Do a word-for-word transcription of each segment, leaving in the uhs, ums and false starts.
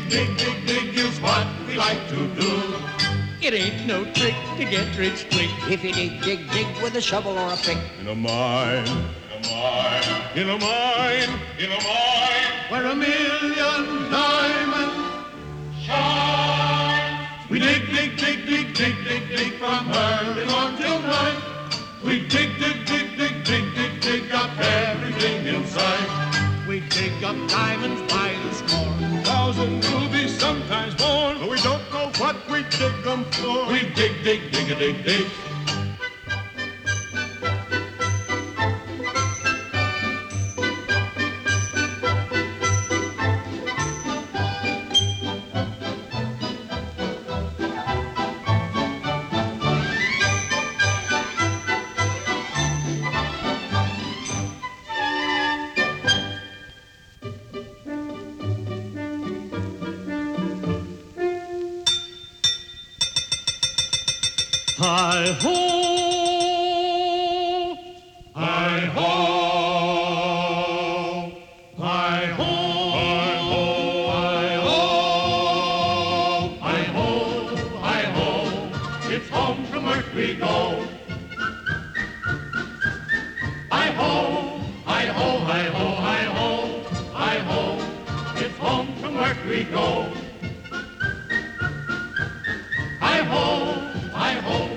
dig, dig, dig is what we like to do. It ain't no trick to get rich quick if you dig, dig, dig with a shovel or a pick. In a mine, in a mine, in a mine, in a mine, where a million diamonds shine. We dig, dig, dig, dig, dig, dig, dig from early morn till night. We dig, dig, dig, dig, dig, dig, dig up everything in sight. We dig up diamonds by the score, Thousand rubies, sometimes more, but we don't know what we dig them for. We dig, dig, dig, a dig, dig. Hi-ho! Hi-ho! Hi-ho! Hi-ho! Hi-ho! Hi-ho! Hi-ho! It's home from work we go. Hi-ho! Hi-ho! Hi-ho! Hi-ho! Hi-ho! It's home from work we go. Hi-ho! Hi-ho!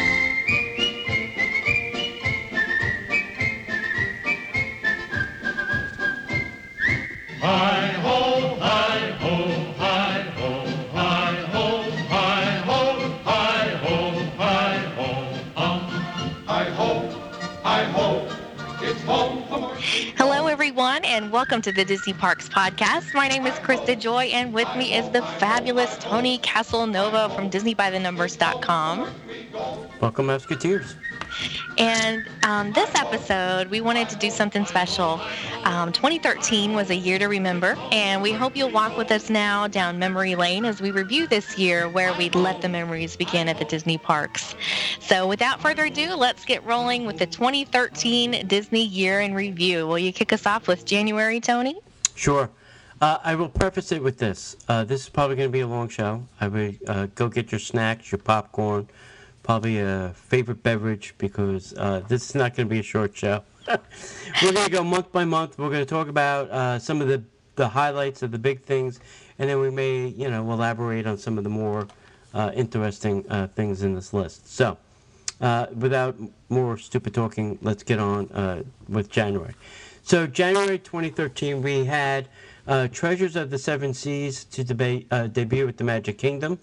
Hi-ho, hi-ho, hi-ho, hi-ho, hi-ho, hi-ho, hi-ho, um, hi-ho, hi-ho, it's home from work. Hello, everyone, and welcome to the Disney Parks Podcast. My name is Krista Joy, and with me is the fabulous Tony Casanova from Disney By The Numbers dot com. Welcome, Musketeers. And um, this episode, we wanted to do something special. Um, twenty thirteen was a year to remember, and we hope you'll walk with us now down memory lane as we review this year where we let the memories begin at the Disney parks. So without further ado, let's get rolling with the twenty thirteen Disney Year in Review. Will you kick us off with January, Tony? Sure. Uh, I will preface it with this. Uh, this is probably going to be a long show. I would uh, go get your snacks, your popcorn, probably a favorite beverage, because uh, this is not going to be a short show. We're going to go month by month. We're going to talk about uh, some of the, the highlights of the big things, and then we may, you know, elaborate on some of the more uh, interesting uh, things in this list. So, uh, without more stupid talking, let's get on uh, with January. So, January twenty thirteen, we had uh, Treasures of the Seven Seas to deba- uh, debut at the Magic Kingdom.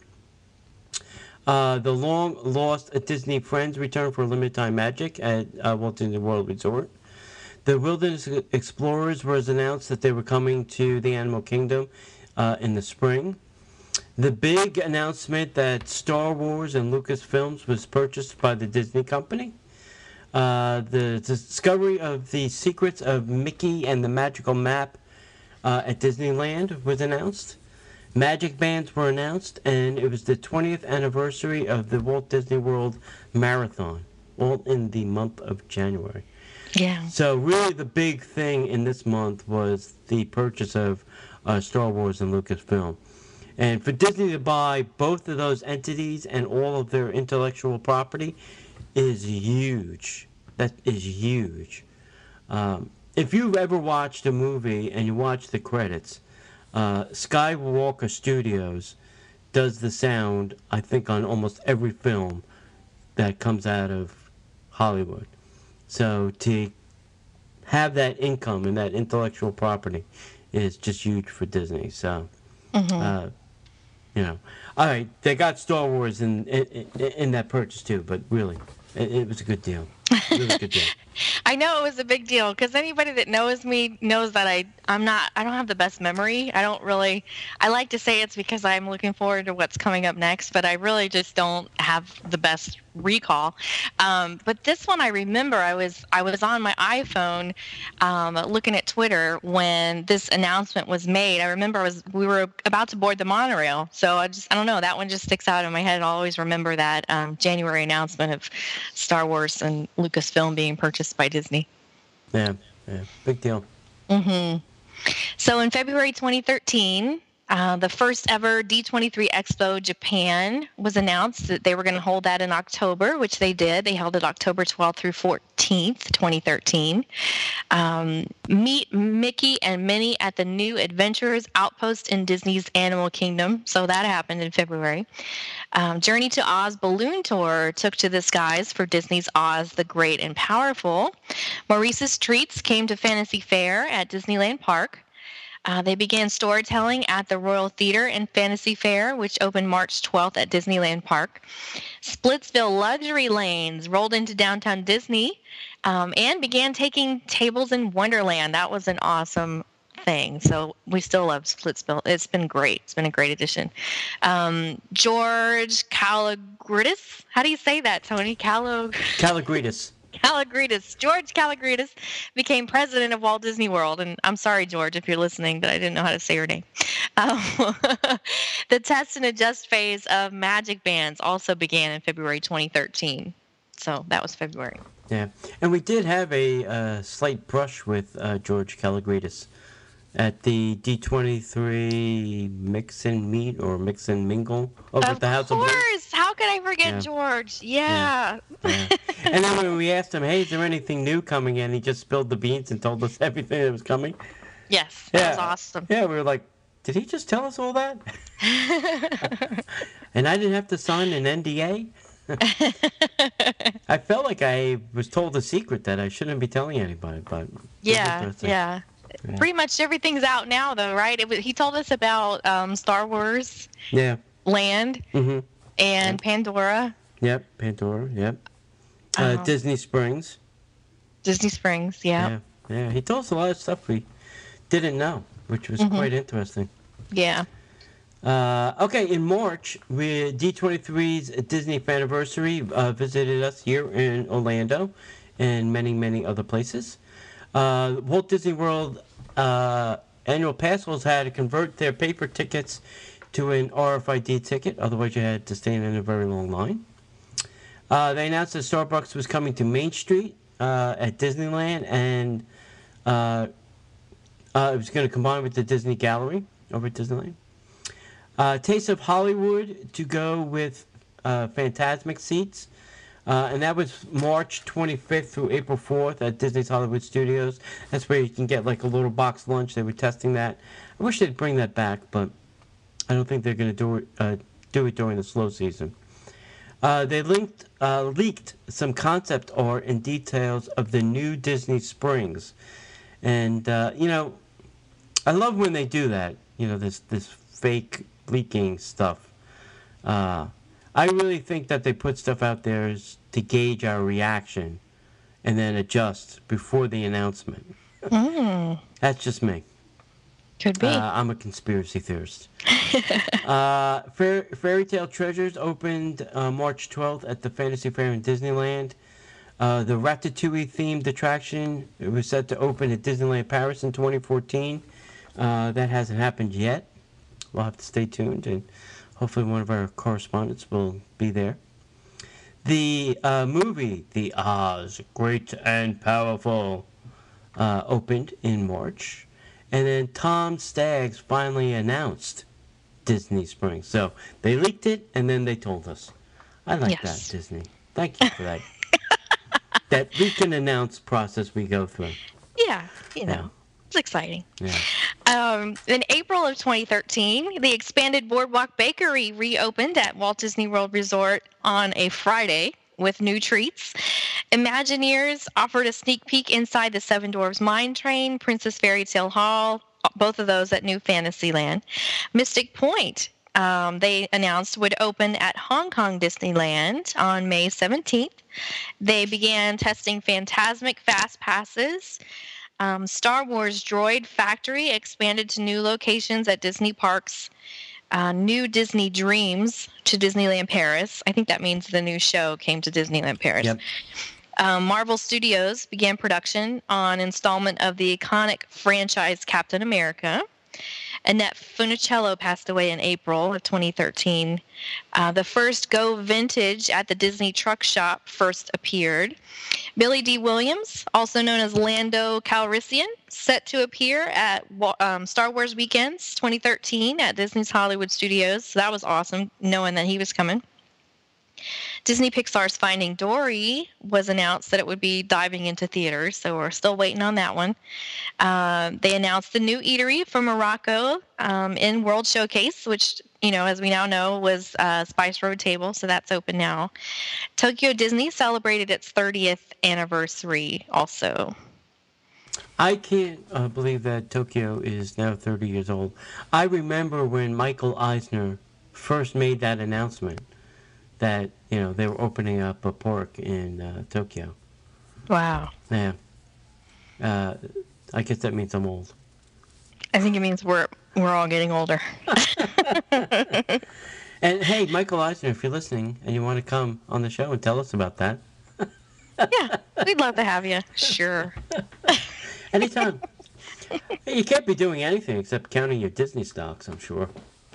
Uh, the long-lost Disney Friends return for limited-time magic at uh, Walt Disney World Resort. The Wilderness Explorers was announced that they were coming to the Animal Kingdom uh, in the spring. The big announcement that Star Wars and Lucasfilms was purchased by the Disney Company. Uh, the discovery of the secrets of Mickey and the Magical Map uh, at Disneyland was announced. Magic bands were announced, and it was the twentieth anniversary of the Walt Disney World Marathon, all in the month of January. Yeah. So really the big thing in this month was the purchase of uh, Star Wars and Lucasfilm. And for Disney to buy both of those entities and all of their intellectual property is huge. That is huge. Um, if you've ever watched a movie and you watch the credits, Uh, Skywalker Studios does the sound, I think, on almost every film that comes out of Hollywood. So to have that income and that intellectual property is just huge for Disney. So, mm-hmm. uh, you know, all right, they got Star Wars in in, in that purchase too, but really, it, it was a good deal. Really good deal. I know it was a big deal because anybody that knows me knows that I I'm not I don't have the best memory. I don't really I like to say it's because I'm looking forward to what's coming up next, but I really just don't have the best recall. Um, but this one I remember I was I was on my iPhone um, looking at Twitter when this announcement was made. I remember I was we were about to board the monorail, so I just I don't know, that one just sticks out in my head. I'll always remember that um, January announcement of Star Wars and Lucasfilm being purchased by Disney. Yeah, yeah, big deal. Mm-hmm. So in February twenty thirteen, Uh, the first ever D twenty-three Expo Japan was announced that they were going to hold that in October, which they did. They held it October twelfth through fourteenth, twenty thirteen. Um, meet Mickey and Minnie at the new Adventurers Outpost in Disney's Animal Kingdom. So that happened in February. Um, Journey to Oz Balloon Tour took to the skies for Disney's Oz the Great and Powerful. Maurice's Treats came to Fantasy Fair at Disneyland Park. Uh, they began storytelling at the Royal Theater and Fantasy Fair, which opened March twelfth at Disneyland Park. Splitsville Luxury Lanes rolled into downtown Disney um, and began taking tables in Wonderland. That was an awesome thing. So we still love Splitsville. It's been great. It's been a great addition. Um, George Kalogridis. How do you say that, Tony? Calog... Kalogridis. Kalogridis, George Kalogridis, became president of Walt Disney World. And I'm sorry, George, if you're listening, but I didn't know how to say your name. Um, the test and adjust phase of Magic Bands also began in February twenty thirteen. So that was February. Yeah. And we did have a uh, slight brush with uh, George Kalogridis at the D twenty-three Mix and Meet or Mix and Mingle over Of at the House of Blues. course. How could I forget Yeah. George? Yeah. Yeah. And then when we asked him, hey, is there anything new coming in? He just spilled the beans and told us everything that was coming. Yes. That Yeah. was awesome. Yeah, we were like, did he just tell us all that? And I didn't have to sign an N D A? I felt like I was told a secret that I shouldn't be telling anybody, but Yeah, interesting. yeah. Yeah. Pretty much everything's out now, though, right? It was, he told us about um, Star Wars Yeah. Land Mm-hmm. and Pandora, Yep. Pandora. Yep. Uh, Oh. Disney Springs. Disney Springs. Yeah, Yeah. Yeah. He told us a lot of stuff we didn't know, which was Mhm. quite interesting. yeah. Uh, okay, in March, we, D twenty-three's Disney Faniversary uh, visited us here in Orlando and many, many other places. Uh, Walt Disney World uh, annual pass holders had to convert their paper tickets to an R F I D ticket, otherwise you had to stand in a very long line. Uh, they announced that Starbucks was coming to Main Street uh, at Disneyland, and uh, uh, it was going to combine with the Disney Gallery over at Disneyland. Uh, Taste of Hollywood to go with uh, Fantasmic seats. Uh, and that was March twenty-fifth through April fourth at Disney's Hollywood Studios. That's where you can get like a little box lunch. They were testing that. I wish they'd bring that back, but I don't think they're going to do it, uh, do it during the slow season. Uh, they linked, uh, leaked some concept art and details of the new Disney Springs. And, uh, you know, I love when they do that, you know, this, this fake leaking stuff. Uh, I really think that they put stuff out there is to gauge our reaction and then adjust before the announcement. Mm, That's just me. could be. Uh, I'm a conspiracy theorist. uh, Fair, Fairy Tale Treasures opened uh, March twelfth at the Fantasy Fair in Disneyland. Uh, the Ratatouille themed attraction it was set to open at Disneyland Paris in twenty fourteen. Uh, that hasn't happened yet. We'll have to stay tuned, and hopefully one of our correspondents will be there. The uh, movie, The Oz, Great and Powerful, uh, opened in March. And then Tom Staggs finally announced Disney Springs. So they leaked it, and then they told us. I like Yes. that, Disney. Thank you for that. That leak and announce process we go through. yeah, you know, Yeah. it's exciting. Yeah. Um, in April of twenty thirteen, the expanded Boardwalk Bakery reopened at Walt Disney World Resort on a Friday with new treats. Imagineers offered a sneak peek inside the Seven Dwarfs Mine Train, Princess Fairy Tale Hall, both of those at New Fantasyland. Mystic Point, um, they announced, would open at Hong Kong Disneyland on May seventeenth. They began testing Phantasmic Fast Passes. Um, Star Wars Droid Factory expanded to new locations at Disney parks. Uh, new Disney Dreams to Disneyland Paris. I think that means the new show came to Disneyland Paris. Yep. Um, Marvel Studios began production on installment of the iconic franchise Captain America. Annette Funicello passed away in April of twenty thirteen. Uh, the first Go Vintage at the Disney Truck Shop first appeared. Billy D. Williams, also known as Lando Calrissian, set to appear at um, Star Wars Weekends twenty thirteen at Disney's Hollywood Studios. So that was awesome, knowing that he was coming. Disney Pixar's Finding Dory was announced that it would be diving into theaters, so we're still waiting on that one. Uh, they announced the new eatery for Morocco um, in World Showcase, which, you know, as we now know, was uh, Spice Road Table, so that's open now. Tokyo Disney celebrated its thirtieth anniversary also. I can't uh, believe that Tokyo is now thirty years old. I remember when Michael Eisner first made that announcement that, you know, they were opening up a park in uh, Tokyo. Wow. Yeah. Uh, I guess that means I'm old. I think it means we're we're all getting older. And hey, Michael Eisner, if you're listening and you want to come on the show and tell us about that. Yeah, we'd love to have you. Sure. Anytime. You can't be doing anything except counting your Disney stocks, I'm sure.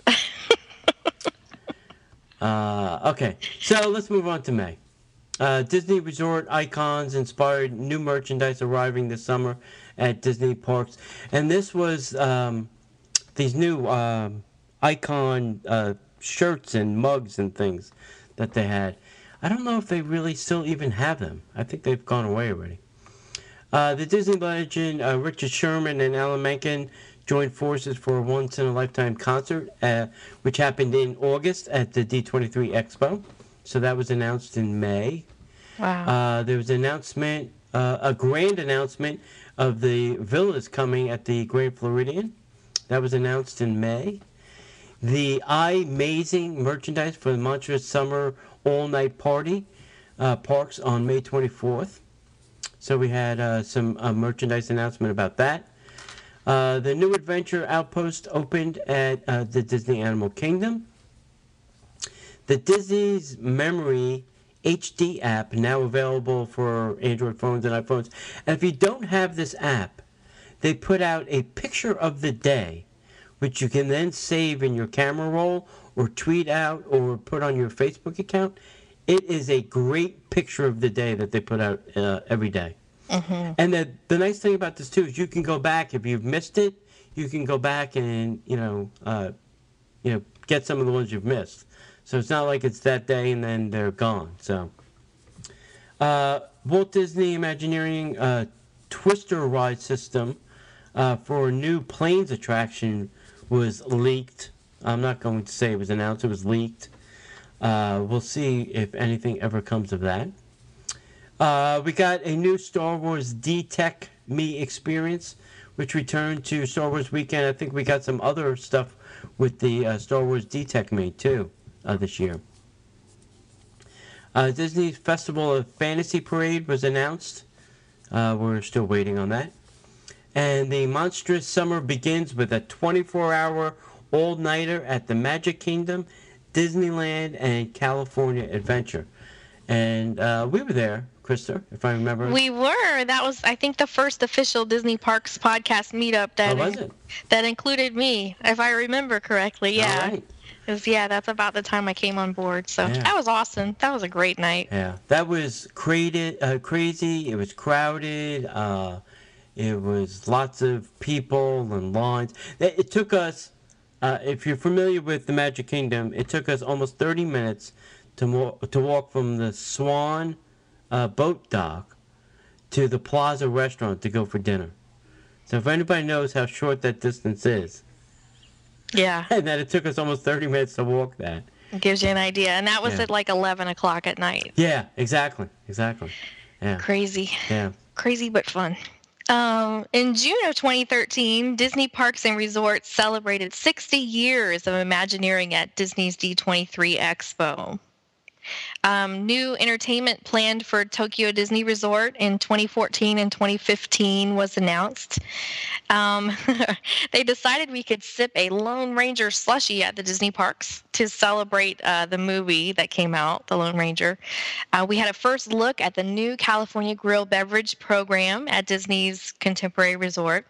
Uh, okay, so let's move on to May. Uh, Disney Resort icons inspired new merchandise arriving this summer at Disney parks. And this was um, these new um, icon uh, shirts and mugs and things that they had. I don't know if they really still even have them. I think they've gone away already. Uh, the Disney legend uh, Richard Sherman and Alan Menken joined forces for a once-in-a-lifetime concert, uh, which happened in August at the D twenty-three Expo. So that was announced in May. Wow. Uh, there was an announcement, uh, a grand announcement of the villas coming at the Grand Floridian. That was announced in May. The I-Mazing merchandise for the Montreux Summer All-Night Party uh, parks on May twenty-fourth. So we had uh, some uh, merchandise announcement about that. Uh, the new adventure outpost opened at uh, the Disney Animal Kingdom. The Disney's Memory H D app, now available for Android phones and iPhones. And if you don't have this app, they put out a picture of the day, which you can then save in your camera roll or tweet out or put on your Facebook account. It is a great picture of the day that they put out uh, every day. Mm-hmm. And the the nice thing about this too is you can go back if you've missed it. You can go back and you know uh, you know get some of the ones you've missed. So it's not like it's that day and then they're gone. So uh, Walt Disney Imagineering uh, Twister ride system uh, for a new Planes attraction was leaked. I'm not going to say it was announced. It was leaked. Uh, we'll see if anything ever comes of that. Uh, we got a new Star Wars D-Tech Me experience, which returned to Star Wars Weekend. I think we got some other stuff with the uh, Star Wars D-Tech Me, too, uh, this year. Uh, Disney's Festival of Fantasy Parade was announced. Uh, we're still waiting on that. And the Monstrous Summer begins with a twenty-four hour all-nighter at the Magic Kingdom, Disneyland, and California Adventure. And uh, we were there, Krista, if I remember. We were. That was, I think, the first official Disney Parks podcast meetup that oh, was it? that included me, if I remember correctly. Yeah. All right. It was, yeah, that's about the time I came on board. So Yeah. that was awesome. That was a great night. Yeah, that was crazy. Uh, crazy. It was crowded. Uh, it was lots of people and lines. It, it took us, uh, if you're familiar with the Magic Kingdom, it took us almost thirty minutes to mo- to walk from the Swan uh, boat dock to the Plaza restaurant to go for dinner. So if anybody knows how short that distance is, Yeah. and that it took us almost thirty minutes to walk that. It gives you an idea. And that was Yeah. at like eleven o'clock at night. Yeah, exactly, exactly. Yeah, Crazy. yeah. Crazy but fun. Um, in June of twenty thirteen, Disney Parks and Resorts celebrated sixty years of Imagineering at Disney's D twenty-three Expo. Um, new entertainment planned for Tokyo Disney Resort in twenty fourteen and twenty fifteen was announced. Um, they decided we could sip a Lone Ranger slushie at the Disney parks to celebrate uh, the movie that came out, The Lone Ranger. Uh, we had a first look at the new California Grill beverage program at Disney's Contemporary Resort.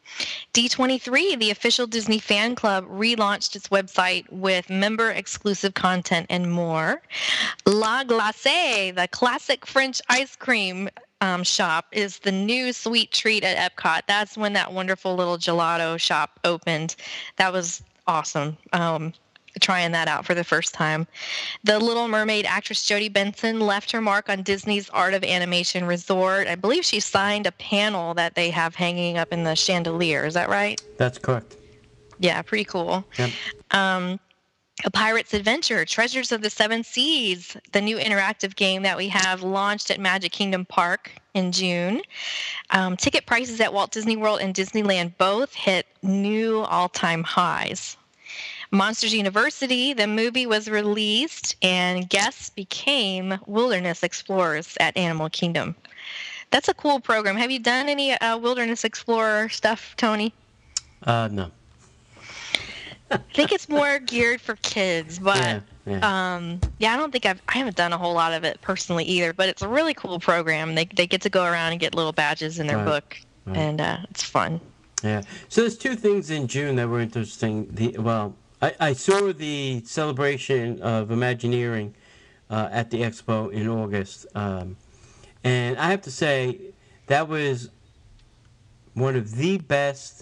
D twenty-three, the official Disney fan club, relaunched its website with member-exclusive content and more. La Glace, the classic French ice cream um, shop, is the new sweet treat at Epcot. That's when that wonderful little gelato shop opened. That was awesome. Um, trying that out for the first time. The Little Mermaid actress Jodie Benson left her mark on Disney's Art of Animation Resort. I believe she signed a panel that they have hanging up in the chandelier. Is that right? That's correct. Yeah, pretty cool. Yep. Um, A Pirate's Adventure, Treasures of the Seven Seas, the new interactive game that we have launched at Magic Kingdom Park in June. Um, ticket prices at Walt Disney World and Disneyland both hit new all-time highs. Monsters University, the movie was released, and guests became wilderness explorers at Animal Kingdom. That's a cool program. Have you done any uh, wilderness explorer stuff, Tony? Uh, no. I think it's more geared for kids, but Yeah, yeah. um, yeah, I don't think I've I haven't done a whole lot of it personally either. But it's a really cool program. They they get to go around and get little badges in their Right, book, right. and uh, it's fun. Yeah. So there's two things in June that were interesting. The well, I, I saw the celebration of Imagineering uh, at the expo in August, um, and I have to say that was one of the best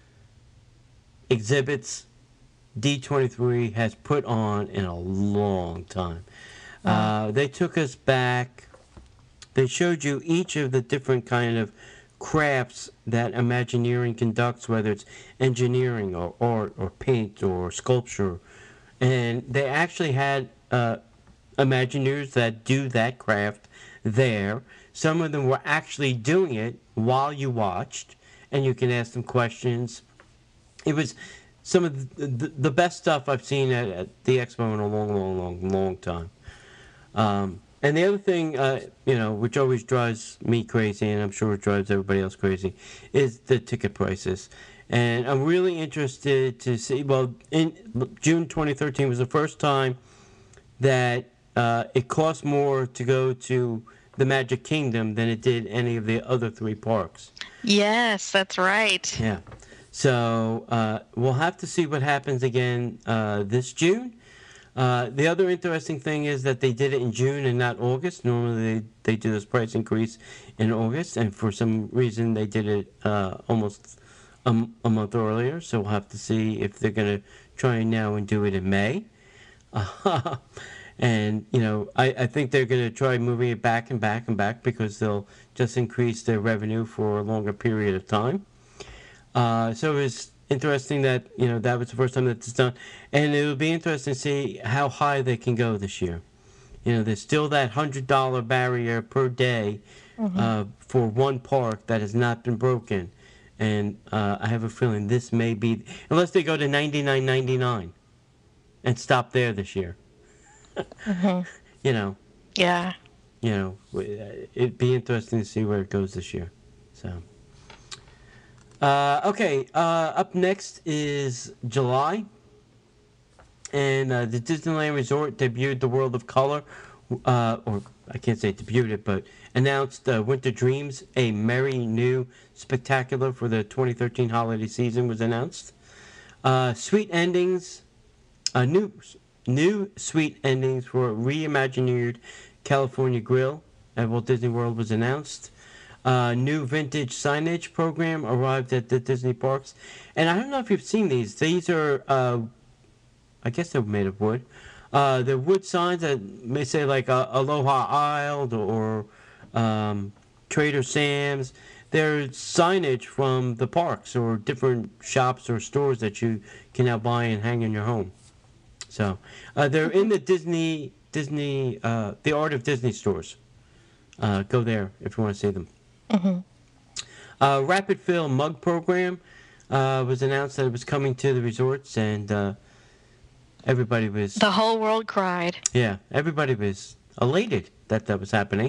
exhibits D twenty-three has put on in a long time. Uh, they took us back. They showed you each of the different kind of crafts that Imagineering conducts, whether it's engineering or art or paint or sculpture. And they actually had uh, Imagineers that do that craft there. Some of them were actually doing it while you watched, and you can ask them questions. It was some of the, the, the best stuff I've seen at, at the expo in a long, long, long, long time. Um, and the other thing, uh, you know, which always drives me crazy, and I'm sure it drives everybody else crazy, is the ticket prices. And I'm really interested to see, well, in June twenty thirteen was the first time that uh, it cost more to go to the Magic Kingdom than it did any of the other three parks. Yes, that's right. Yeah. So uh, we'll have to see what happens again uh, this June. Uh, the other interesting thing is that they did it in June and not August. Normally they, they do this price increase in August, and for some reason they did it uh, almost a, a month earlier. So we'll have to see if they're going to try now and do it in May. Uh, and, you know, I, I think they're going to try moving it back and back and back because they'll just increase their revenue for a longer period of time. Uh, so it was interesting that, you know, that was the first time that it's done. And it will be interesting to see how high they can go this year. You know, there's still that one hundred dollars barrier per day mm-hmm. uh, for one park that has not been broken. And uh, I have a feeling this may be, unless they go to ninety-nine ninety-nine and stop there this year. mm-hmm. You know. Yeah. You know, it'd be interesting to see where it goes this year. So. Uh, okay, uh, up next is July, and uh, the Disneyland Resort debuted the World of Color, uh, or I can't say debuted it, but announced uh, Winter Dreams, a merry new spectacular for the twenty thirteen holiday season was announced. Uh, sweet endings, uh, new new sweet endings for reimagined California Grill at Walt Disney World was announced. Uh, new vintage signage program arrived at the Disney parks. And I don't know if you've seen these. These are, uh, I guess they're made of wood. Uh, they're wood signs that may say like uh, Aloha Isle or um, Trader Sam's. They're signage from the parks or different shops or stores that you can now buy and hang in your home. So uh, they're in the Disney, Disney, uh, the Art of Disney stores. Uh, go there if you want to see them. Mm-hmm. Uh, Rapid Fill Mug Program uh, was announced that it was coming to the resorts, and uh, everybody was... The whole world cried. Yeah, everybody was elated that that was happening.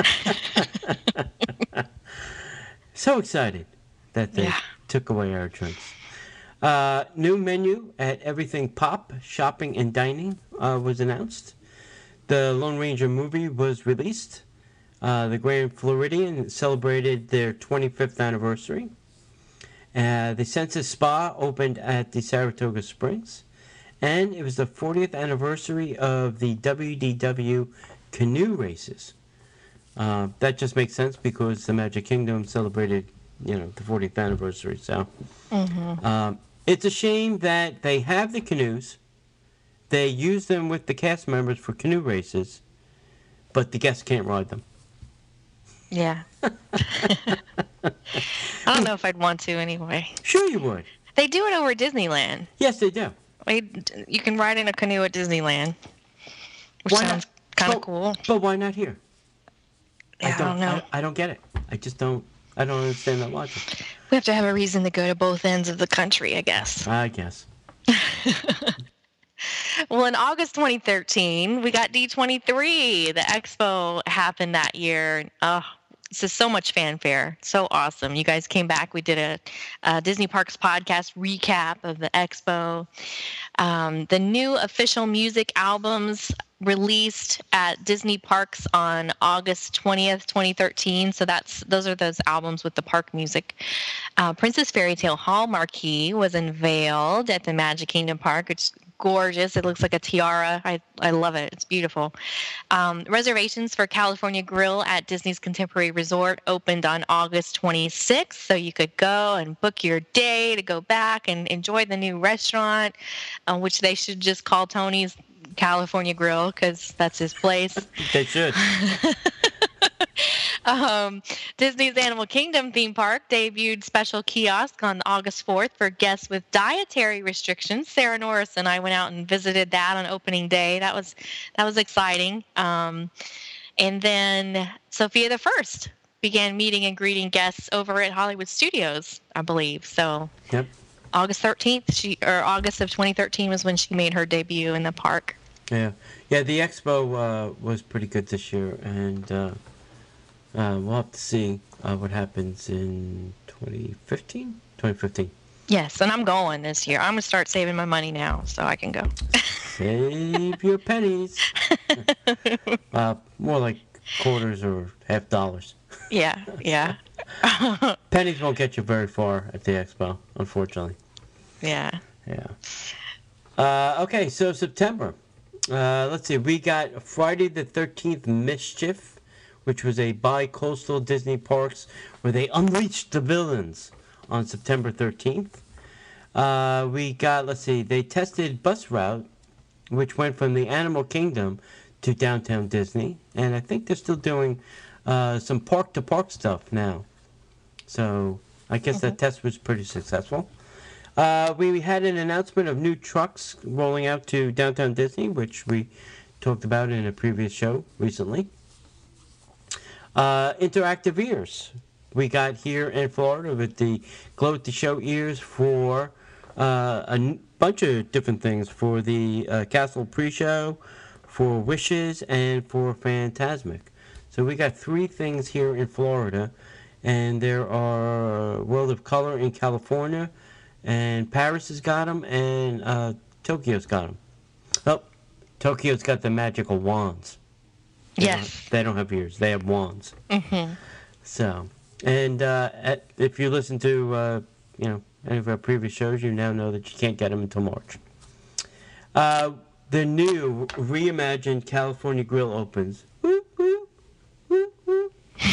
So excited that they yeah. took away our drinks. Uh, new menu at Everything Pop, Shopping and Dining uh, was announced. The Lone Ranger movie was released. Uh, the Grand Floridian celebrated their twenty-fifth anniversary. Uh, the Senses Spa opened at the Saratoga Springs, and it was the fortieth anniversary of the W D W canoe races. Uh, that just makes sense because the Magic Kingdom celebrated, you know, the fortieth anniversary. So Mm-hmm. um, it's a shame that they have the canoes, they use them with the cast members for canoe races, but the guests can't ride them. Yeah. I don't know if I'd want to anyway. Sure you would. They do it over at Disneyland. Yes, they do. Like, you can ride in a canoe at Disneyland, which Why not? sounds kind of But- cool. But why not here? Yeah, I don't know. I, I don't get it. I just don't. I don't understand that logic. We have to have a reason to go to both ends of the country, I guess. I guess. Well, in August twenty thirteen, we got D twenty-three. The expo happened that year. Oh, this is so much fanfare. So awesome. You guys came back. We did a, a Disney Parks podcast recap of the expo. Um, the new official music albums released at Disney Parks on August twentieth, twenty thirteen. So that's those are those albums with the park music. Uh, Princess Fairy Tale Hall Marquee was unveiled at the Magic Kingdom Park. It's gorgeous. It looks like a tiara. I, I love it. It's beautiful. Um, reservations for California Grill at Disney's Contemporary Resort opened on August twenty-sixth. So you could go and book your day to go back and enjoy the new restaurant, uh, which they should just call Tony's California Grill because that's his place. They should. Um, Disney's Animal Kingdom theme park debuted special kiosk on August fourth for guests with dietary restrictions. Sarah Norris and I went out and visited that on opening day. That was that was exciting. Um, and then Sophia the First began meeting and greeting guests over at Hollywood Studios, I believe. So Yep. August thirteenth, she or August of twenty thirteen was when she made her debut in the park. Yeah. Yeah. The expo uh, was pretty good this year, and uh, uh, we'll have to see uh, what happens in twenty fifteen. twenty fifteen. Yes, and I'm going this year. I'm gonna start saving my money now so I can go. Save your pennies. uh, more like quarters or half dollars. Yeah, yeah. Pennies won't get you very far at the expo, unfortunately. Yeah. Yeah. Uh, okay, so September. Uh, let's see. We got Friday the thirteenth Mischief, which was a bi-coastal Disney parks where they unleashed the villains on September thirteenth. Uh, we got, let's see, they tested bus route, which went from the Animal Kingdom to Downtown Disney. And I think they're still doing uh, some park-to-park stuff now. So I guess that test was pretty successful. Uh, we had an announcement of new trucks rolling out to Downtown Disney, which we talked about in a previous show recently. Uh, interactive ears. We got here in Florida with the Glow at the Show ears for uh, a n- bunch of different things. For the uh, Castle pre-show, for Wishes, and for Fantasmic. So we got three things here in Florida. And there are World of Color in California, and Paris has got them, and uh, Tokyo's got them. Oh, Tokyo's got the magical wands. They Yes. don't, they don't have ears. They have wands. Mm-hmm. So, and uh, at, if you listen to uh, you know any of our previous shows, you now know that you can't get them until March. Uh, the new reimagined California Grill opens. Woo, woo, woo, woo.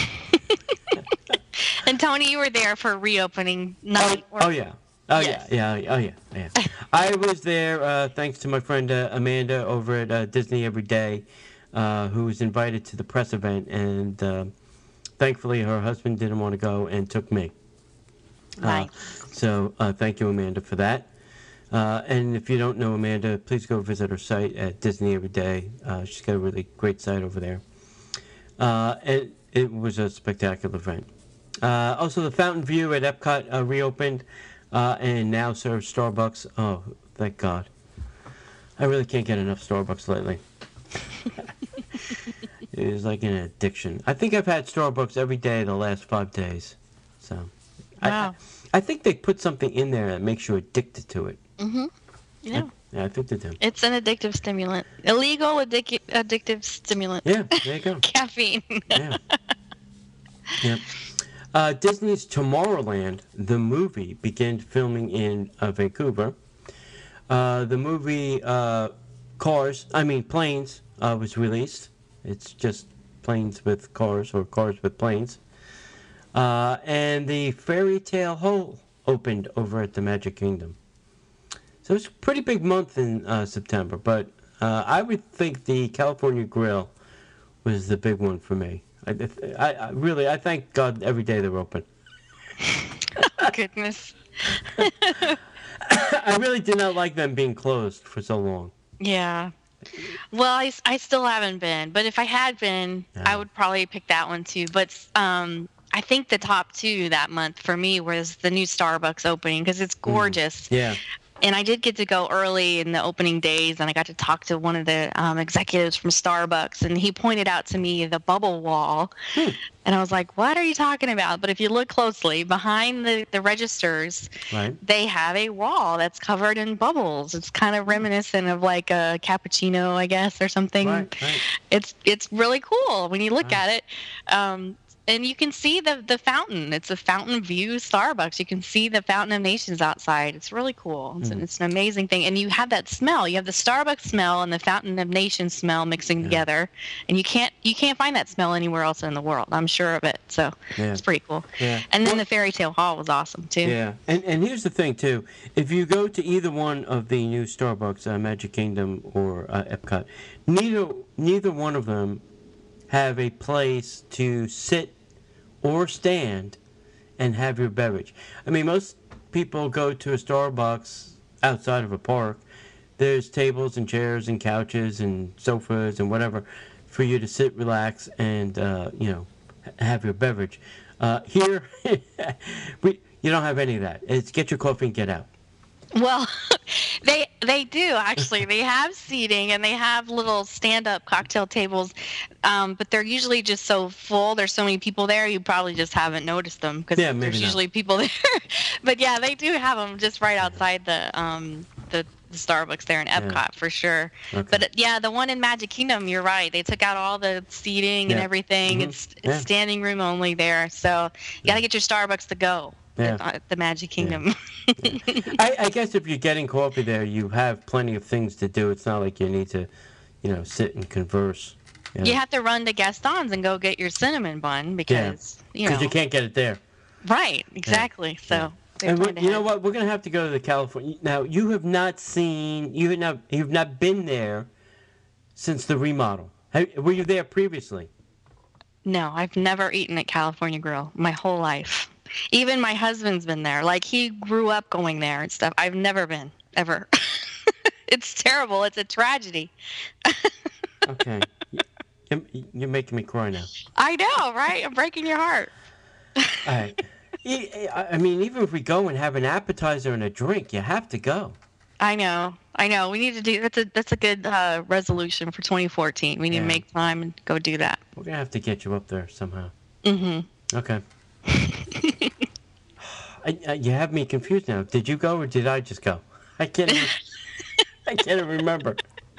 And Tony, you were there for reopening night. Oh, oh yeah. Oh Yes. yeah, yeah, oh yeah, yeah. I was there uh, thanks to my friend uh, Amanda over at uh, Disney Every Day, uh, who was invited to the press event, and uh, thankfully her husband didn't want to go and took me. Nice. Uh, so uh, thank you, Amanda, for that. Uh, and if you don't know Amanda, please go visit her site at Disney Every Day. Uh, she's got a really great site over there. Uh, it, it was a spectacular event. Uh, also, the Fountain View at Epcot uh, reopened uh, and now serves Starbucks. Oh, thank God. I really can't get enough Starbucks lately. It is like an addiction. I think I've had Starbucks every day the last five days. So, Wow. I, I think they put something in there that makes you addicted to it. Mm-hmm. Yeah. Yeah, I think they do. It's an addictive stimulant. Illegal addic- addictive stimulant. Yeah, there you go. Caffeine. Yeah. Yep. Uh, Disney's Tomorrowland, the movie, began filming in uh, Vancouver. Uh, the movie uh, Cars, I mean Planes, uh, was released. It's just planes with cars or cars with planes. Uh, and the Fairy Tale Hole opened over at the Magic Kingdom. So it's a pretty big month in uh, September, but uh, I would think the California Grill was the big one for me. I, I, I really, I thank God every day they're open. Goodness. I really did not like them being closed for so long. Yeah. Well, I, I still haven't been, but if I had been, Yeah. I would probably pick that one too. But um, I think the top two that month for me was the new Starbucks opening because it's gorgeous. Yeah. And I did get to go early in the opening days, and I got to talk to one of the um, executives from Starbucks, and he pointed out to me the bubble wall. Hmm. And I was like, what are you talking about? But if you look closely, behind the, the registers, Right. they have a wall that's covered in bubbles. It's kind of reminiscent of like a cappuccino, I guess, or something. Right, right. It's it's really cool when you look Right. at it. Um, and you can see the, the fountain. It's a fountain view Starbucks. You can see the Fountain of Nations outside. It's really cool. It's, Mm. it's an amazing thing. And you have that smell. You have the Starbucks smell and the Fountain of Nations smell mixing Yeah. together. And you can't you can't find that smell anywhere else in the world. I'm sure of it. So Yeah. it's pretty cool. Yeah. And then Well- the Fairy Tale Hall was awesome too. Yeah, and and here's the thing too. If you go to either one of the new Starbucks, uh, Magic Kingdom or uh, Epcot, neither neither one of them have a place to sit or stand and have your beverage. I mean, most people go to a Starbucks outside of a park. There's tables and chairs and couches and sofas and whatever for you to sit, relax, and uh, you know, h- have your beverage. Uh, here, we you don't have any of that. It's get your coffee and get out. Well, they they do actually. They have seating and they have little stand-up cocktail tables, um, but they're usually just so full. There's so many people there, you probably just haven't noticed them because Yeah, maybe there's not. usually people there. But yeah, they do have them just right outside the um, the, the Starbucks there in Epcot Yeah. for sure. Okay. But uh, yeah, the one in Magic Kingdom, you're right. They took out all the seating and Yeah. everything. Mhm. It's, it's Yeah. standing room only there, so you got to get your Starbucks to go Yeah. at, at the Magic Kingdom. I, I guess if you're getting coffee there, you have plenty of things to do. It's not like you need to, you know, sit and converse. You know? You have to run to Gaston's and go get your cinnamon bun because you know Because you can't get it there. right exactly. So Yeah. they And plan we- to you know have- what? We're gonna have to go to the California. Now you have not seen, you have not, you've not been there since the remodel. Have, were you there previously? No, I've never eaten at California Grill my whole life. Even my husband's been there. Like he grew up going there and stuff. I've never been ever. It's terrible. It's a tragedy. Okay. you're, you're making me cry now. I know, right? I'm breaking your heart. All right. E- I I mean, even if we go and have an appetizer and a drink, you have to go. I know. I know. We need to do that's a that's a good uh, resolution for twenty fourteen. We need Yeah. to make time and go do that. We're gonna have to get you up there somehow. Mhm. Okay. I, I, you have me confused now. Did you go or did I just go? I can't. Even, I can't even remember.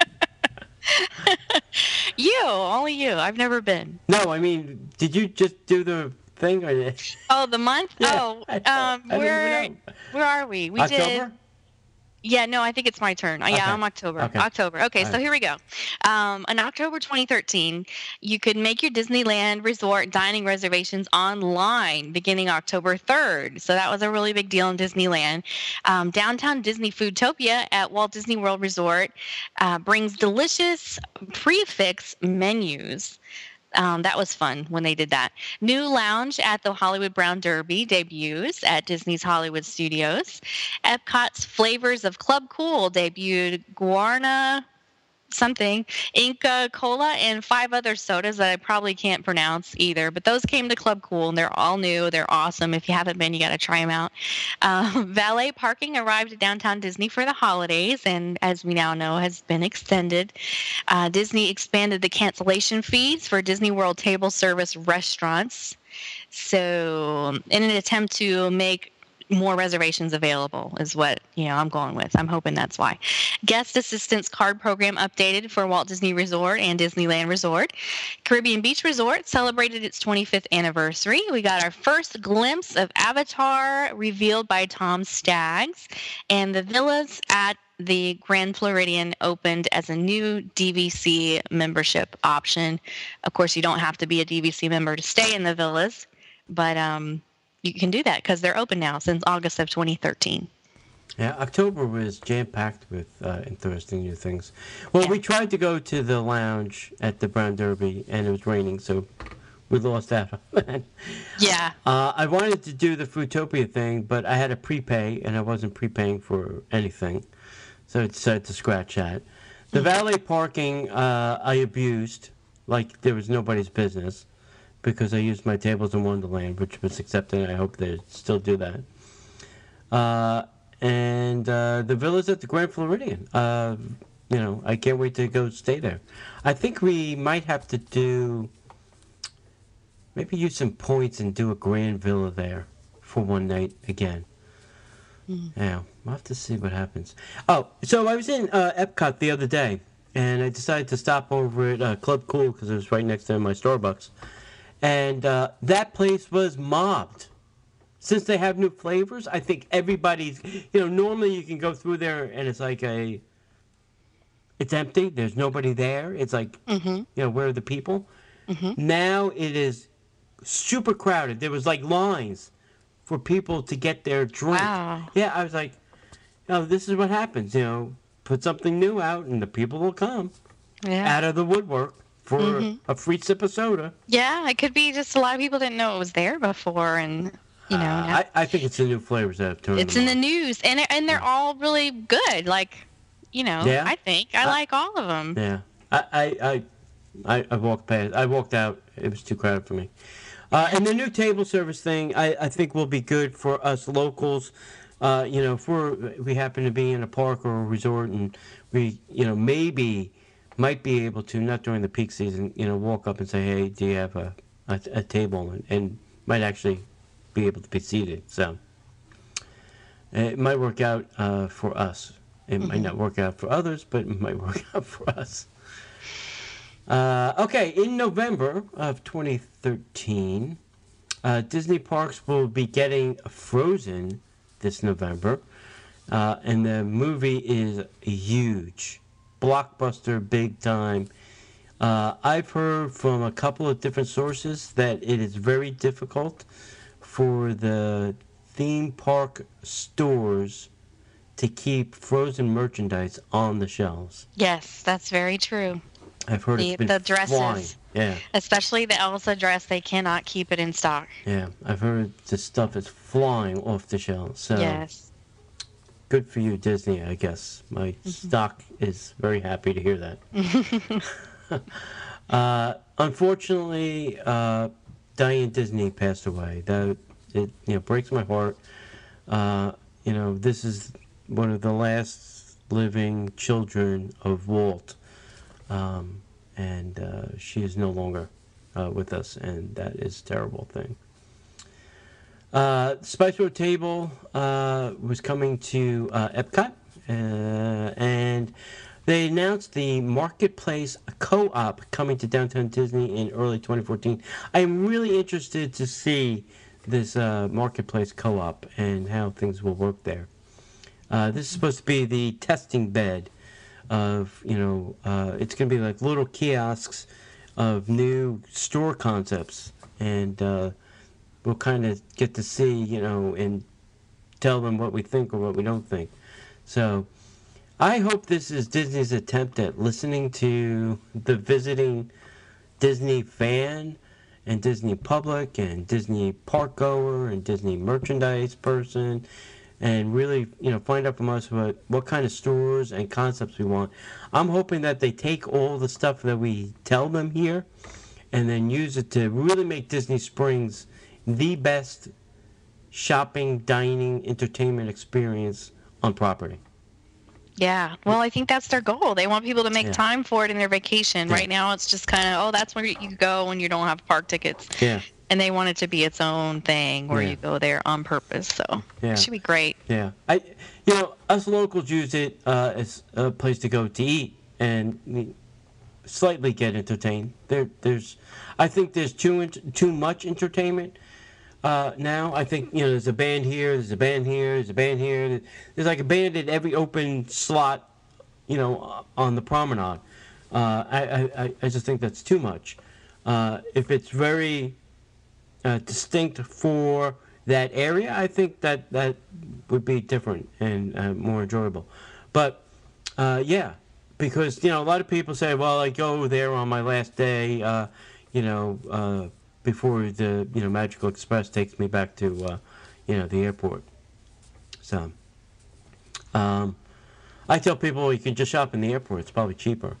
You, only you. I've never been. No, I mean, did you just do the thing or? Oh, the month? Yeah, oh, I- um, I don't even where know. where are we? We did. October? Yeah, no, I think it's my turn. Oh, Okay. yeah, I'm October. Okay. October. Okay, All so right. here we go. Um, in October twenty thirteen, you could make your Disneyland Resort dining reservations online beginning October third. So that was a really big deal in Disneyland. Um, downtown Disney Foodtopia at Walt Disney World Resort uh, brings delicious prefix menus. Um, that was fun when they did that. New lounge at the Hollywood Brown Derby debuts at Disney's Hollywood Studios. Epcot's Flavors of Club Cool debuted Guarana something, Inca Cola, and five other sodas that I probably can't pronounce either. But those came to Club Cool, and they're all new. They're awesome. If you haven't been, you got to try them out. Uh, valet parking arrived at Downtown Disney for the holidays, and as we now know, has been extended. Uh, Disney expanded the cancellation fees for Disney World table service restaurants. So, in an attempt to make more reservations available is what, you know, I'm going with. I'm hoping that's why. Guest assistance card program updated for Walt Disney Resort and Disneyland Resort. Caribbean Beach Resort celebrated its twenty-fifth anniversary. We got our first glimpse of Avatar revealed by Tom Staggs, and the villas at the Grand Floridian opened as a new D V C membership option. Of course, you don't have to be a D V C member to stay in the villas, but um you can do that because they're open now since August of twenty thirteen. Yeah, October was jam-packed with uh, interesting new things. Well, Yeah. we tried to go to the lounge at the Brown Derby, and it was raining, so we lost out on that. Yeah. Uh, I wanted to do the Foodtopia thing, but I had to prepay, and I wasn't prepaying for anything, so I decided to scratch that. The valet parking uh, I abused like there was nobody's business, because I used my tables in Wonderland, which was accepted, and I hope they still do that. Uh, and uh, the villas at the Grand Floridian. Uh, you know, I can't wait to go stay there. I think we might have to do, maybe use some points and do a grand villa there for one night again. Mm. Yeah, we'll have to see what happens. Oh, so I was in uh, Epcot the other day, and I decided to stop over at uh, Club Cool because it was right next to my Starbucks. And uh, that place was mobbed. Since they have new flavors, I think everybody's, you know, normally you can go through there and it's like a, it's empty. There's nobody there. It's like, mm-hmm. you know, where are the people? Mm-hmm. Now it is super crowded. There was like lines for people to get their drink. Wow. Yeah, I was like, oh, this is what happens, you know, put something new out and the people will come yeah. out of the woodwork for mm-hmm. a free sip of soda. Yeah, it could be just a lot of people didn't know it was there before, and you know. Uh, I, I think it's the new flavors that have turned. It's in on. the news, and and they're all really good. Like, you know, yeah? I think I, I like all of them. Yeah, I I, I I walked past. I walked out. It was too crowded for me. Uh, and the new table service thing, I, I think will be good for us locals. Uh, you know, if we're, we happen to be in a park or a resort, and we, you know, maybe. might be able to, not during the peak season, you know, walk up and say, hey, do you have a, a, a table? And, and might actually be able to be seated. So it might work out uh, for us. It mm-hmm. might not work out for others, but it might work out for us. Uh, okay, in November of twenty thirteen, uh, Disney Parks will be getting Frozen this November. Uh, and the movie is huge. Blockbuster, big time. Uh, I've heard from a couple of different sources that it is very difficult for the theme park stores to keep Frozen merchandise on the shelves. Yes, that's very true. I've heard the, it's been the dresses, flying. Yeah. Especially the Elsa dress, they cannot keep it in stock. Yeah, I've heard the stuff is flying off the shelves. So. Yes. Good for you, Disney, I guess. My mm-hmm. stock is very happy to hear that. uh, unfortunately, uh, Diane Disney passed away. That it you know breaks my heart. Uh, you know, this is one of the last living children of Walt, um, and uh, she is no longer uh, with us, and that is a terrible thing. Uh, Spice Road Table uh, was coming to uh, Epcot, uh, and they announced the Marketplace Co-op coming to Downtown Disney in early twenty fourteen. I am really interested to see this uh, Marketplace Co-op and how things will work there. Uh, this is supposed to be the testing bed of, you know, uh, it's going to be like little kiosks of new store concepts, and uh, we'll kind of get to see, you know, and tell them what we think or what we don't think. So I hope this is Disney's attempt at listening to the visiting Disney fan and Disney public and Disney park goer and Disney merchandise person, and really, you know, find out from us what, what kind of stores and concepts we want. I'm hoping that they take all the stuff that we tell them here and then use it to really make Disney Springs the best shopping, dining, entertainment experience on property. Yeah, well, I think that's their goal. They want people to make yeah. time for it in their vacation. Yeah. Right now, it's just kind of, oh, that's where you go when you don't have park tickets. Yeah. and they want it to be its own thing where Yeah. you go there on purpose. So Yeah. it should be great. Yeah, I, you know, us locals use it uh, as a place to go to eat and mm, slightly get entertained. There, there's, I think there's too ent- too much entertainment uh, now. I think you know, there's a band here, there's a band here, there's a band here. There's like a band at every open slot, you know, on the promenade. Uh, I, I, I- I just think that's too much. Uh, if it's very uh, distinct for that area, I think that that would be different and uh, more enjoyable. But uh, yeah, because you know a lot of people say, well, I go there on my last day, uh, you know, uh, before the you know Magical Express takes me back to uh, you know the airport. So um, I tell people you can just shop in the airport; it's probably cheaper.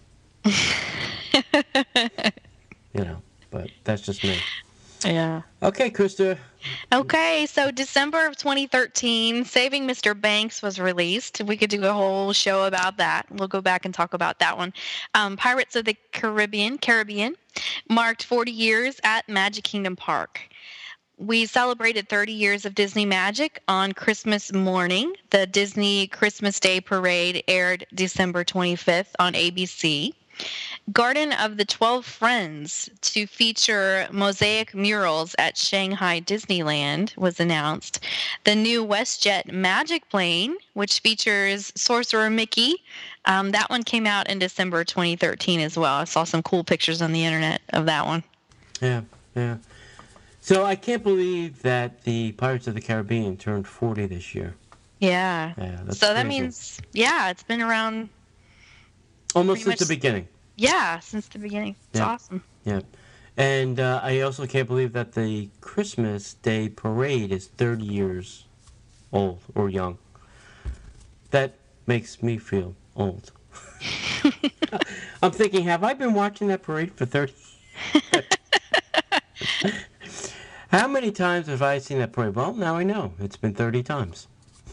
You know, but that's just me. Yeah. Okay, Krista. Okay, so December of twenty thirteen, Saving Mister Banks was released. We could do a whole show about that. We'll go back and talk about that one. Um, Pirates of the Caribbean, Caribbean marked forty years at Magic Kingdom Park. We celebrated thirty years of Disney Magic on Christmas morning. The Disney Christmas Day Parade aired December twenty-fifth on A B C. Garden of the Twelve Friends to feature mosaic murals at Shanghai Disneyland was announced. The new WestJet Magic Plane, which features Sorcerer Mickey, um, that one came out in December twenty thirteen as well. I saw some cool pictures on the internet of that one. Yeah, yeah. So I can't believe that the Pirates of the Caribbean turned forty this year. Yeah. Yeah, that's so that crazy. means, yeah, it's been around, Almost pretty since the much- beginning. yeah, since the beginning. It's Yeah. awesome. Yeah. And uh, I also can't believe that the Christmas Day Parade is thirty years old or young. That makes me feel old. I'm thinking, have I been watching that parade for thirty? How many times have I seen that parade? Well, now I know. It's been thirty times.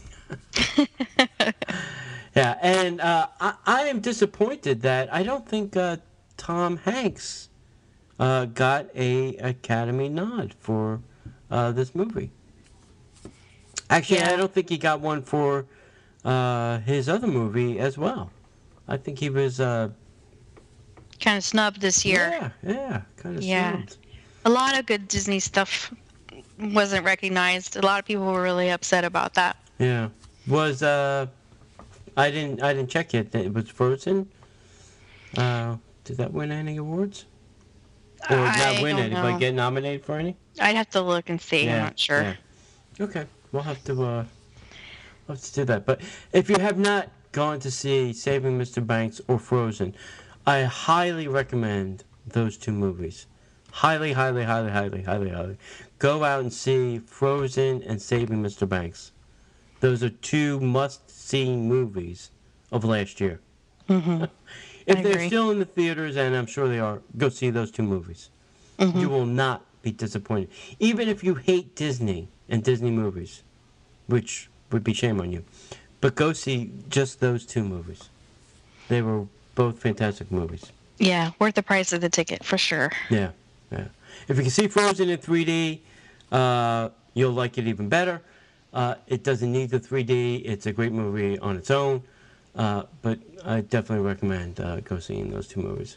Yeah, and uh, I, I am disappointed that I don't think uh, Tom Hanks uh, got a Academy nod for uh, this movie. Actually, I Yeah. don't think he got one for uh, his other movie as well. I think he was, uh, Kind of snubbed this year. yeah, yeah, kind of Yeah. snubbed. A lot of good Disney stuff wasn't recognized. A lot of people were really upset about that. Yeah, was uh, I didn't I didn't check it. It was Frozen. Uh, did that win any awards? Or I not win don't any, know. but get nominated for any? I'd have to look and see. I'm not sure. yeah. Okay, we'll have to uh, we'll have to do that. But if you have not gone to see Saving Mister Banks or Frozen, I highly recommend those two movies. Highly, highly, highly, highly, highly, highly. Go out and see Frozen and Saving Mister Banks. Those are two must-see movies of last year. Mm-hmm. If I they're agree. still in the theaters, and I'm sure they are, go see those two movies. Mm-hmm. You will not be disappointed. Even if you hate Disney and Disney movies, which would be shame on you. But go see just those two movies. They were both fantastic movies. Yeah, worth the price of the ticket for sure. Yeah, yeah. If you can see Frozen in three D, uh, you'll like it even better. Uh, it doesn't need the three D. It's a great movie on its own. Uh, but I definitely recommend uh, go seeing those two movies.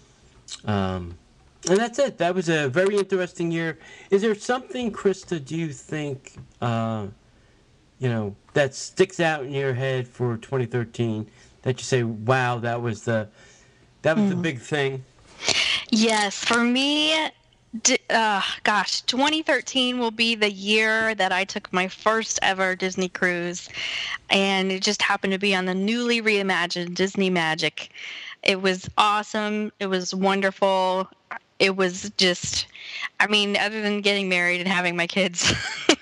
Um, and that's it. That was a very interesting year. Is there something, Krista, do you think, uh, you know, that sticks out in your head for twenty thirteen that you say, wow, that was the, that was the big thing? Yes, for me, d- uh, gosh, twenty thirteen will be the year that I took my first ever Disney cruise, and it just happened to be on the newly reimagined Disney Magic. It was awesome. It was wonderful. It was just, I mean, other than getting married and having my kids,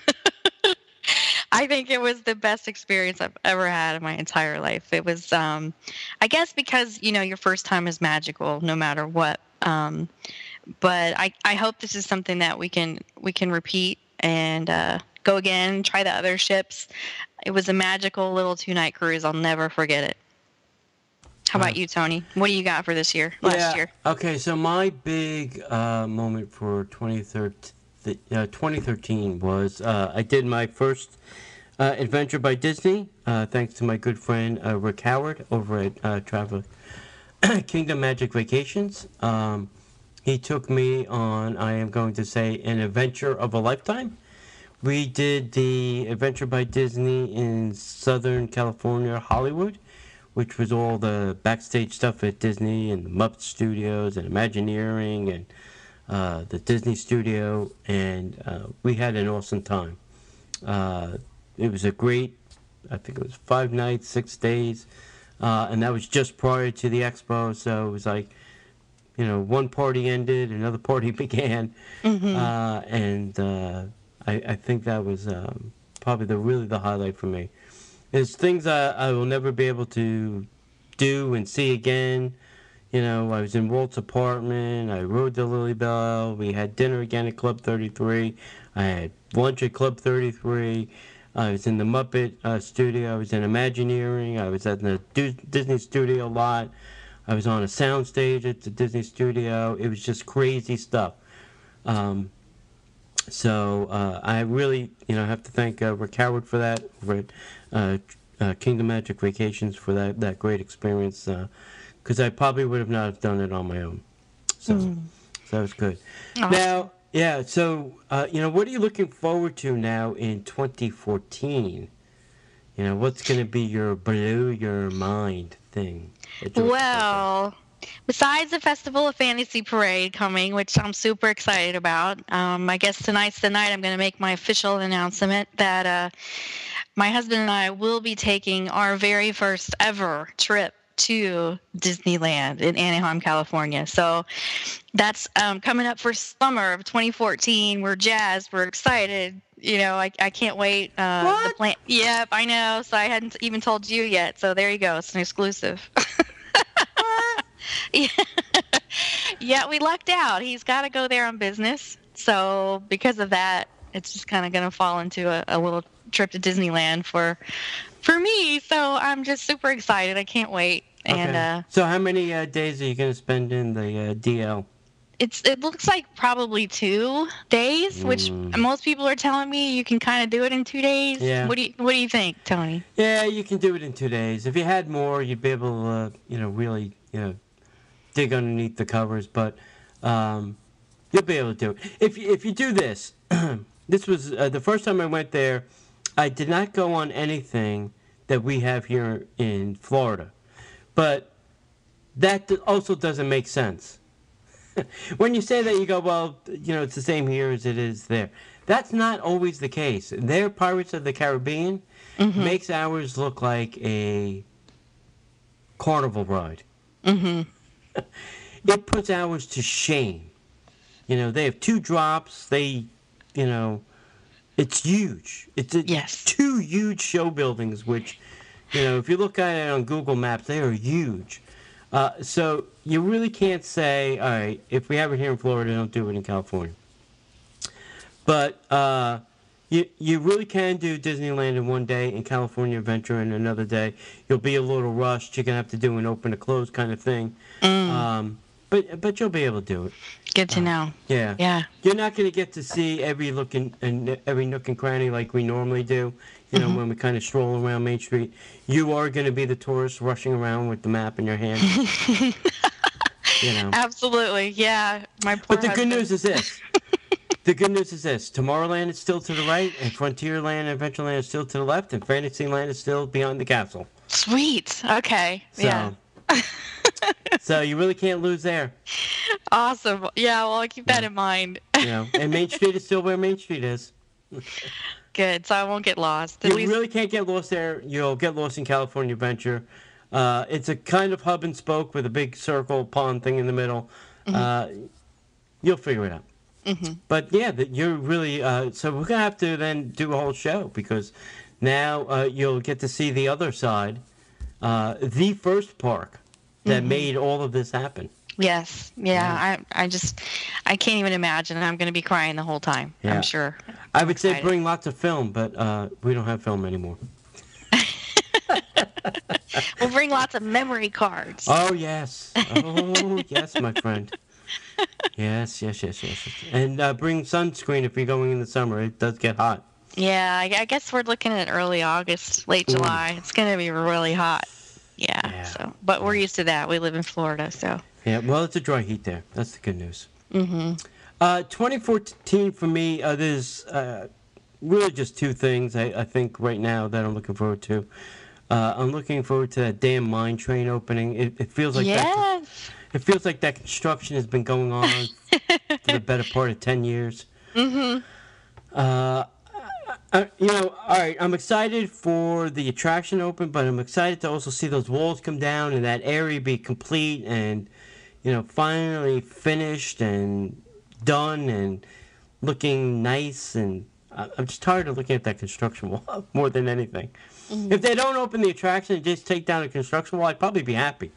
I think it was the best experience I've ever had in my entire life. It was, um, I guess because, you know, your first time is magical no matter what. Um, but I, I hope this is something that we can we can repeat and uh, go again, try the other ships. It was a magical little two-night cruise. I'll never forget it. How about Wow. you, Tony? What do you got for this year, last yeah. year? Okay, so my big uh, moment for twenty the, uh, twenty thirteen was uh, I did my first uh, adventure by Disney, uh, thanks to my good friend uh, Rick Howard over at uh, Travel Kingdom Magic Vacations. Um, he took me on, I am going to say, an adventure of a lifetime. We did the Adventure by Disney in Southern California, Hollywood, which was all the backstage stuff at Disney and the Muppet Studios and Imagineering and uh, the Disney Studio, and uh, we had an awesome time. Uh, it was a great, I think it was five nights, six days, uh, and that was just prior to the expo, so it was like, you know, one party ended, another party began, Mm-hmm. uh, and uh, I, I think that was um, probably the really the highlight for me. There's things I, I will never be able to do and see again. You know, I was in Walt's apartment, I rode the Lily Bell, we had dinner again at Club thirty-three, I had lunch at Club thirty-three, I was in the Muppet uh, studio, I was in Imagineering, I was at the Du- Disney studio a lot. I was on a soundstage at the Disney studio. It was just crazy stuff. Um, so uh, I really, you know, have to thank uh, Rick Howard for that, for uh, uh, Kingdom Magic Vacations for that, that great experience, because uh, I probably would have not have done it on my own. So, mm. so that was good. Awesome. Now, yeah, so, uh, you know, what are you looking forward to now in twenty fourteen? You know, what's going to be your blow your mind thing? Well, besides the Festival of Fantasy Parade coming, which I'm super excited about, um, I guess tonight's the night I'm going to make my official announcement that uh, my husband and I will be taking our very first ever trip to Disneyland in Anaheim, California. So that's um, coming up for summer of twenty fourteen. We're jazzed. We're excited. You know, I, I can't wait. Uh, what? The plan- yep, I know. So I hadn't even told you yet. So there you go. It's an exclusive. yeah. yeah, we lucked out. He's got to go there on business. So because of that, it's just kind of going to fall into a, a little trip to Disneyland for for me. So I'm just super excited. I can't wait. And okay. uh, so how many uh, days are you going to spend in the uh, D L? It's it looks like probably two days, which mm. most people are telling me you can kind of do it in two days. Yeah. What do you What do you think, Tony? Yeah, you can do it in two days. If you had more, you'd be able to, uh, you know, really, you know, dig underneath the covers. But um, you'll be able to do it. If you, if you do this, this was uh, the first time I went there. I did not go on anything that we have here in Florida, but that also doesn't make sense. When you say that, you go, well, you know, it's the same here as it is there. That's not always the case. Their Pirates of the Caribbean mm-hmm. makes ours look like a carnival ride. Mm-hmm. It puts ours to shame. You know, they have two drops. They, you know, it's huge. It's a, yes. two huge show buildings, which, you know, if you look at it on Google Maps, they are huge. Uh, so you really can't say, all right, if we have it here in Florida, don't do it in California. But uh, you you really can do Disneyland in one day and California Adventure in another day. You'll be a little rushed. You're going to have to do an open to close kind of thing. Mm. Um, but but you'll be able to do it. Good to uh, know. Yeah. Yeah. You're not going to get to see every look in, and every nook and cranny like we normally do. You know, mm-hmm. when we kind of stroll around Main Street, you are going to be the tourist rushing around with the map in your hand. You know. Absolutely, yeah. My poor But the husband. good news is this. The good news is this. Tomorrowland is still to the right, and Frontierland and Adventureland is still to the left, and Fantasyland is still beyond the castle. Sweet. Okay. So, yeah. so you really can't lose there. Awesome. Yeah, well, I'll keep that yeah. in mind. You know, and Main Street is still where Main Street is. Good, so I won't get lost. At you least... really can't get lost there. You'll get lost in California Adventure. Uh, it's a kind of hub and spoke with a big circle pond thing in the middle. Mm-hmm. Uh, you'll figure it out. Mm-hmm. But yeah, that you're really. Uh, so we're gonna have to then do a whole show because now uh, you'll get to see the other side, uh, the first park that mm-hmm. made all of this happen. Yes. Yeah. yeah. I I just I can't even imagine. I'm going to be crying the whole time. Yeah. I'm sure. I would say bring lots of film, but uh, we don't have film anymore. We'll bring lots of memory cards. Oh yes. Oh yes, my friend. Yes, yes, yes, yes. yes. And uh, bring sunscreen if you're going in the summer. It does get hot. Yeah, I, I guess we're looking at early August, late July. It's going to be really hot. Yeah. Yeah. So, but we're used to that. We live in Florida, so. Yeah, well, it's a dry heat there. That's the good news. Mm-hmm. Uh, twenty fourteen for me, uh, there's uh, really just two things I, I think right now that I'm looking forward to. Uh, I'm looking forward to that damn mine train opening. It, it feels like that. Yes. It feels like that construction has been going on for the better part of ten years. Mm-hmm. Uh, I, you know, all right, I'm excited for the attraction to open, but I'm excited to also see those walls come down and that area be complete and, you know, finally finished and done and looking nice. And I- I'm just tired of looking at that construction wall more than anything. Mm-hmm. If they don't open the attraction and just take down the construction wall, I'd probably be happy.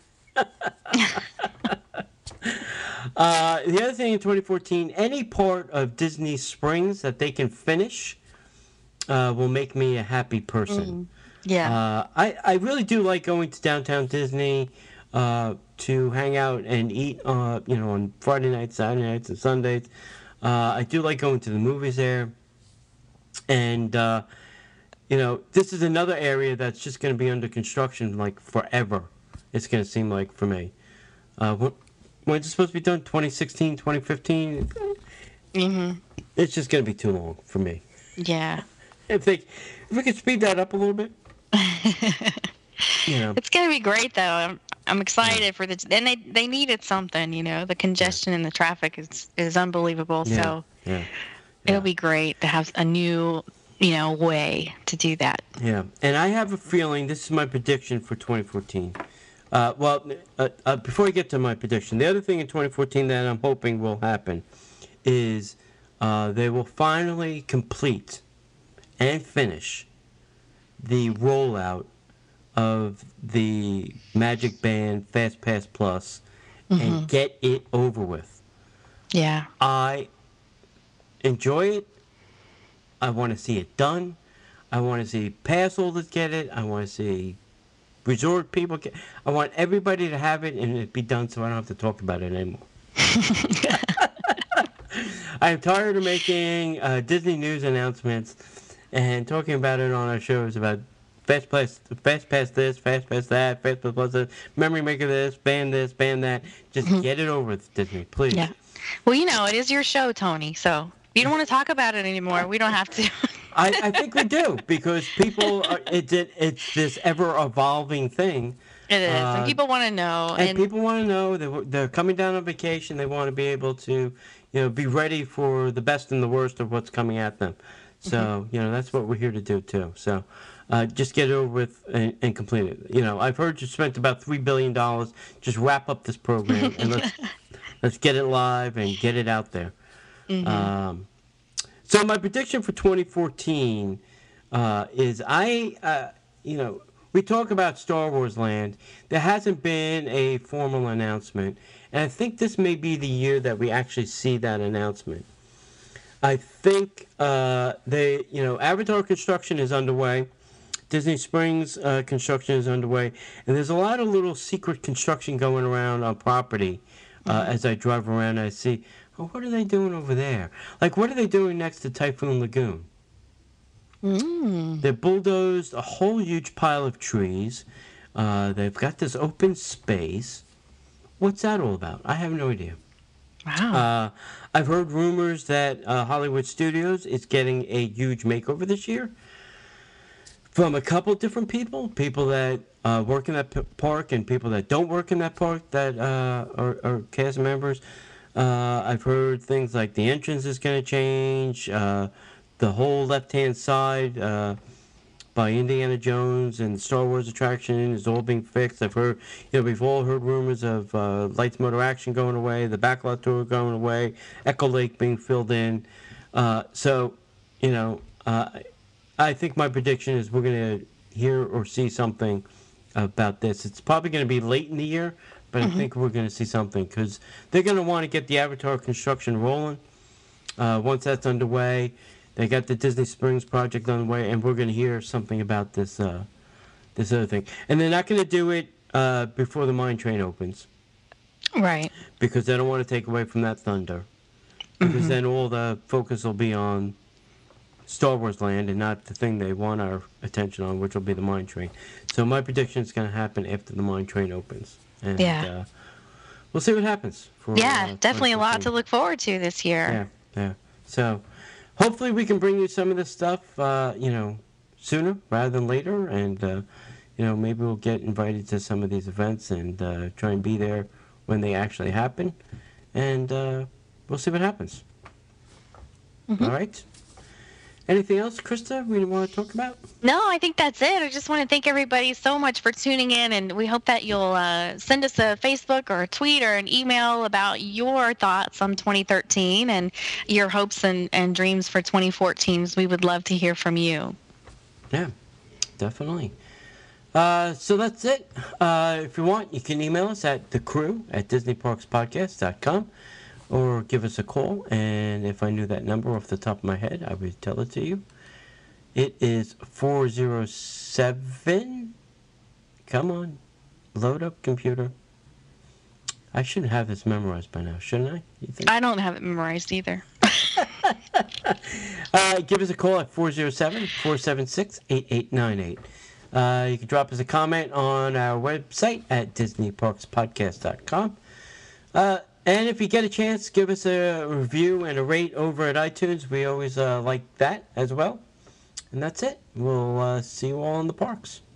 uh, the other thing in twenty fourteen, any part of Disney Springs that they can finish uh, will make me a happy person. Mm. Yeah. Uh, I, I really do like going to downtown Disney uh, to hang out and eat, uh, you know, on Friday nights, Saturday nights, and Sundays. Uh, I do like going to the movies there. And, uh, you know, this is another area that's just going to be under construction, like, forever. It's going to seem like for me. Uh, when, when's it supposed to be done? twenty sixteen, twenty fifteen? Mm-hmm. It's just going to be too long for me. Yeah. If they, if we could speed that up a little bit. You know. It's going to be great, though. I'm, I'm excited for this. And they, they needed something, you know. The congestion and the traffic is, is unbelievable. Yeah. So Yeah. Yeah. it'll be great to have a new, you know, way to do that. Yeah, and I have a feeling, this is my prediction for twenty fourteen. Uh, well, uh, uh, before I get to my prediction, the other thing in twenty fourteen that I'm hoping will happen is uh, they will finally complete and finish the rollout of the Magic Band Fast Pass Plus Mm-hmm. and get it over with. Yeah. I enjoy it. I want to see it done. I want to see pass holders get it. I want to see resort people get. I want everybody to have it and it be done, so I don't have to talk about it anymore. I am tired of making uh, Disney news announcements and talking about it on our shows about fast pass, fast pass this, fast pass that, fast pass plus this, memory maker this, ban this, ban that. Just get it over with, Disney, please. Yeah. Well, you know, it is your show, Tony, so if you don't want to talk about it anymore, we don't have to. I, I think we do, because people, are, it's, it, it's this ever-evolving thing. It is, Uh, and people want to know. And, And, people want to know, they're, they're coming down on vacation, they want to be able to, you know, be ready for the best and the worst of what's coming at them. So, Mm-hmm. you know, that's what we're here to do, too. So, uh, just get it over with and, and complete it. You know, I've heard you spent about three billion dollars. Just wrap up this program and let's, let's get it live and get it out there. Mm-hmm. Um, so my prediction for twenty fourteen uh, is I, uh, you know, we talk about Star Wars Land. There hasn't been a formal announcement, and I think this may be the year that we actually see that announcement. I think uh, they, you know, Avatar construction is underway. Disney Springs uh, construction is underway, and there's a lot of little secret construction going around on property. Uh, Mm-hmm. As I drive around, I see, oh, what are they doing over there? Like, what are they doing next to Typhoon Lagoon? mm, They bulldozed a whole huge pile of trees. Uh, they've got this open space. What's that all about? I have no idea. wow. Uh, I've heard rumors that uh, Hollywood Studios is getting a huge makeover this year from a couple different people. People that uh, work in that p- park and people that don't work in that park that uh, are, are cast members. Uh, I've heard things like the entrance is going to change. Uh, the whole left-hand side uh, by Indiana Jones and Star Wars attraction is all being fixed. I've heard, you know, we've all heard rumors of uh, Lights Motor Action going away, the Backlot Tour going away, Echo Lake being filled in. Uh, so, you know, uh, I think my prediction is we're going to hear or see something about this. It's probably going to be late in the year, but mm-hmm. I think we're going to see something because they're going to want to get the Avatar construction rolling. Uh, once that's underway, they got the Disney Springs project underway, and we're going to hear something about this uh, this other thing. And they're not going to do it uh, before the mine train opens. Right. because they don't want to take away from that thunder. Because Mm-hmm. then all the focus will be on Star Wars Land and not the thing they want our attention on, which will be the mine train. So my prediction is going to happen after the mine train opens. And, Yeah. Uh, we'll see what happens. For, Yeah, uh, definitely a lot to twenty fifteen. look forward to this year. Yeah, yeah. So hopefully we can bring you some of this stuff, uh, you know, sooner rather than later. And, uh, you know, maybe we'll get invited to some of these events and uh, try and be there when they actually happen. And uh, we'll see what happens. Mm-hmm. All right. Anything else, Krista, we want to talk about? No, I think that's it. I just want to thank everybody so much for tuning in, and we hope that you'll uh, send us a Facebook or a tweet or an email about your thoughts on twenty thirteen and your hopes and, and dreams for twenty fourteen. We would love to hear from you. Yeah, definitely. Uh, so that's it. Uh, if you want, you can email us at the crew at disney parks podcast dot com or give us a call. And if I knew that number off the top of my head, I would tell it to you. It is four oh seven. Come on, load up, computer. I should have this memorized by now, shouldn't I? You think? I don't have it memorized either. Uh, give us a call at four oh seven, four seven six, eight eight nine eight. Uh, you can drop us a comment on our website at disney parks podcast dot com. Uh, and if you get a chance, give us a review and a rate over at iTunes. We always uh, like that as well. And that's it. We'll uh, see you all in the parks.